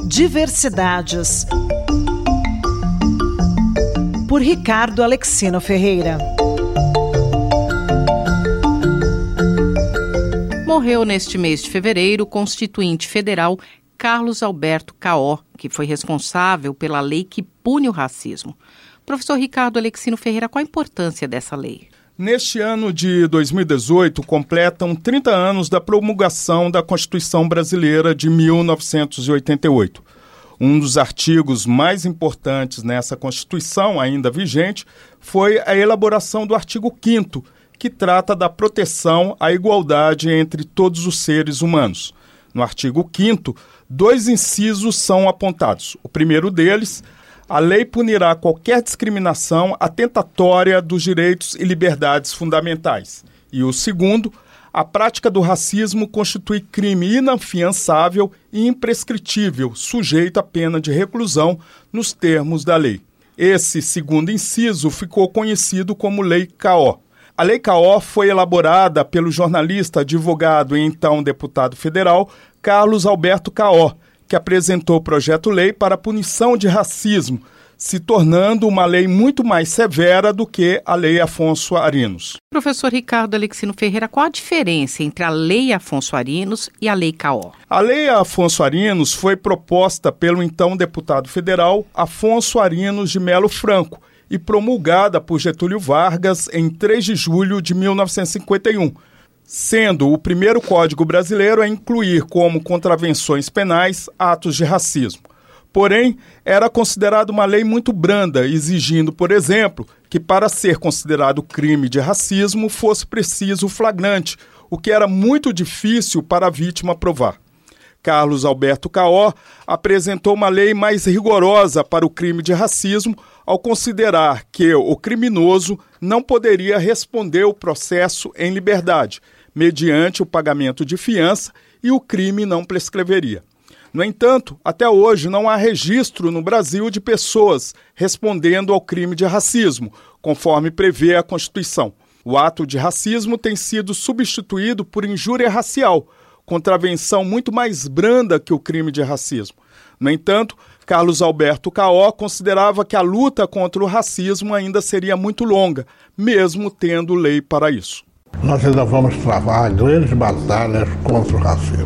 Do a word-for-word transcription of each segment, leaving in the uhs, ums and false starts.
Diversidades, por Ricardo Alexino Ferreira. Morreu neste mês de fevereiro o constituinte federal Carlos Alberto Caó, que foi responsável pela lei que pune o racismo. Professor Ricardo Alexino Ferreira, qual a importância dessa lei? Neste ano de dois mil e dezoito, completam trinta anos da promulgação da Constituição Brasileira de mil novecentos e oitenta e oito. Um dos artigos mais importantes nessa Constituição, ainda vigente, foi a elaboração do artigo quinto, que trata da proteção à igualdade entre todos os seres humanos. No artigo quinto, dois incisos são apontados. O primeiro deles, a lei punirá qualquer discriminação atentatória dos direitos e liberdades fundamentais. E o segundo, a prática do racismo constitui crime inafiançável e imprescritível, sujeito à pena de reclusão nos termos da lei. Esse segundo inciso ficou conhecido como Lei Caó. A Lei Caó foi elaborada pelo jornalista, advogado e então deputado federal Carlos Alberto Caó, que apresentou o projeto-lei para a punição de racismo, se tornando uma lei muito mais severa do que a Lei Afonso Arinos. Professor Ricardo Alexino Ferreira, qual a diferença entre a Lei Afonso Arinos e a Lei Caó? A Lei Afonso Arinos foi proposta pelo então deputado federal Afonso Arinos de Melo Franco e promulgada por Getúlio Vargas em três de julho de mil novecentos e cinquenta e um, sendo o primeiro Código Brasileiro a incluir como contravenções penais atos de racismo. Porém, era considerada uma lei muito branda, exigindo, por exemplo, que para ser considerado crime de racismo fosse preciso o flagrante, o que era muito difícil para a vítima provar. Carlos Alberto Caó apresentou uma lei mais rigorosa para o crime de racismo, ao considerar que o criminoso não poderia responder o processo em liberdade, mediante o pagamento de fiança, e o crime não prescreveria. No entanto, até hoje não há registro no Brasil de pessoas respondendo ao crime de racismo, conforme prevê a Constituição. O ato de racismo tem sido substituído por injúria racial, contravenção muito mais branda que o crime de racismo. No entanto, Carlos Alberto Caó considerava que a luta contra o racismo ainda seria muito longa, mesmo tendo lei para isso. Nós ainda vamos travar grandes batalhas contra o racismo.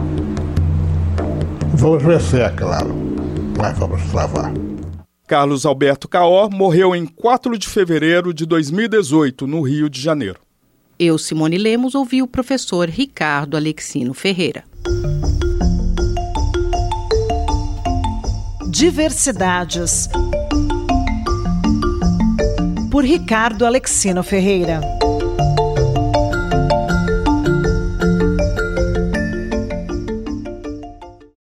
Vamos vencer, é claro, mas vamos travar. Carlos Alberto Caó morreu em quatro de fevereiro de dois mil e dezoito, no Rio de Janeiro. Eu, Simone Lemos, ouvi o professor Ricardo Alexino Ferreira. Diversidades, por Ricardo Alexino Ferreira.